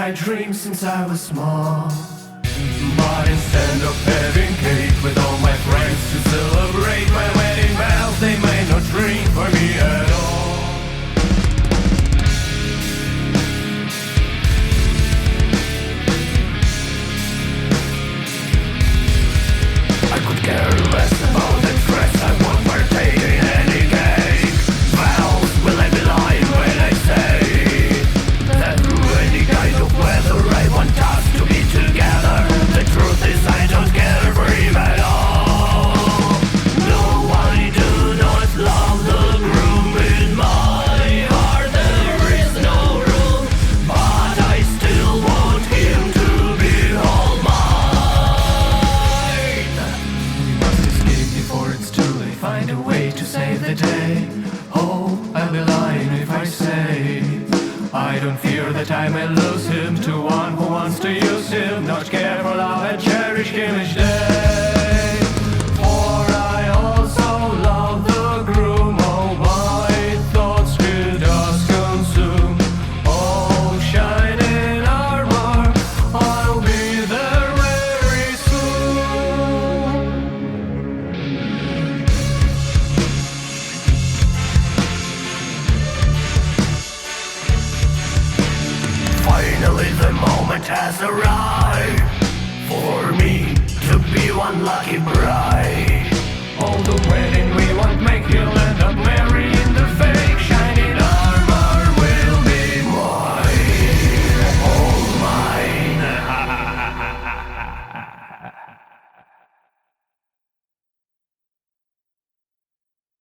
I dreamed since I was small. But instead of having cake with all my friends to celebrate my wedding bells, they made no drink for me at all. I could care less about the dress, I won't partake in any cake. Bells, will I be lying when I say that through any kind of weather I want us to be together? The truth is I don't care for him at all. No, I do not love the groom in my heart. There is no room, but I still want him to be all mine. We must escape before it's too late. Find a way to save the day. Oh, I'll be lying if I say I don't fear that I may lose him to one who wants to use him, not care for love and cherish him each day. For I also love the groom, oh my thoughts he does consume. Oh, shining armor, I'll be there very soon. Finally the moment has arrived for me to be one lucky bride. All the wedding we won't make you laugh.